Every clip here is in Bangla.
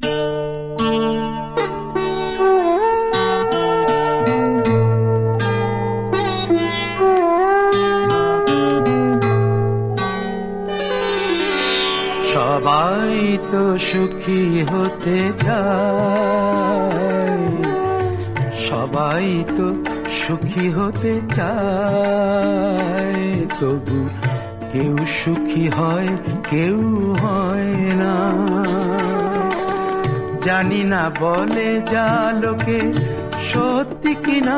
সবাই তো সুখী হতে চায়, সবাই তো সুখী হতে চায়, তবু কেউ সুখী হয় কেউ হয় না। জানি না বলে যা লোকে সত্যি কিনা,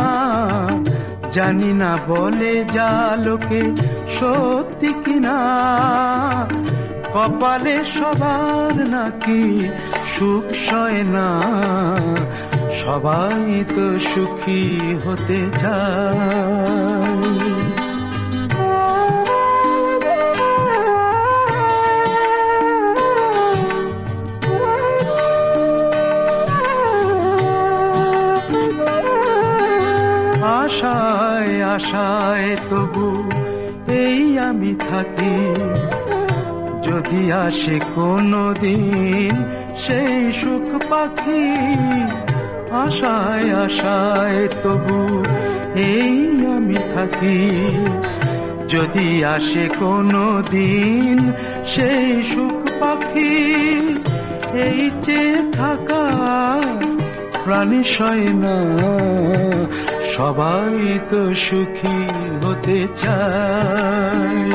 জানি না বলে যা লোকে সত্যি কিনা, কপালে সবার নাকি সুখ সয় না। সবাই তো সুখী হতে চায়। আশায় আশায় তবু এই আমি থাকি, যদি আসে কোনো দিন সেই সুখ পাখি। আশায় আশায় তবু এই আমি থাকি, যদি আসে কোনো দিন সেই সুখ পাখি। এই যে থাকা প্রাণী সয় না, সবাই তো সুখী হতে চায়।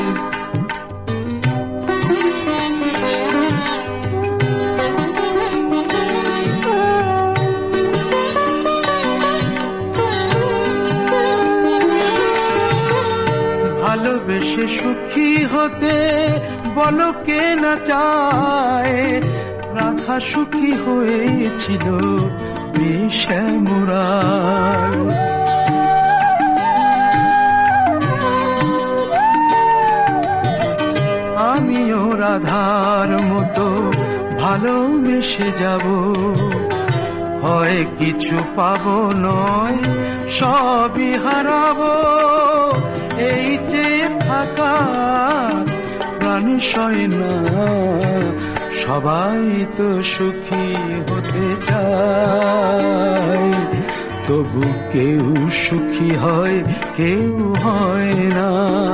ভালোবেসে সুখী হতে বলো কে না চায়, রাধা সুখী হয়েছিল শ্যামরায়। আমিও রাধার মতো ভালোবেসে যাব, হয় কিছু পাবো নয় সবই হারাবো। এই যে থাকা প্রাণী সয় না, সবাই তো সুখী হতে চায়, তবু কেউ সুখী হয় কেউ হয় না।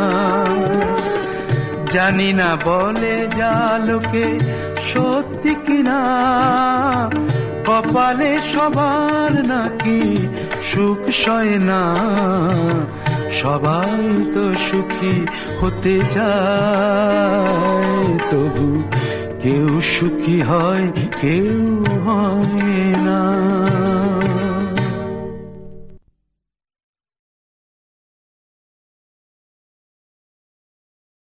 জানি না বলে যা লোকে সত্যি কিনা, কপালে সবার নাকি সুখ সয় না। সবাই তো সুখী হতে চায়, তবু কেউ সুখী হয় কেউ হয় না।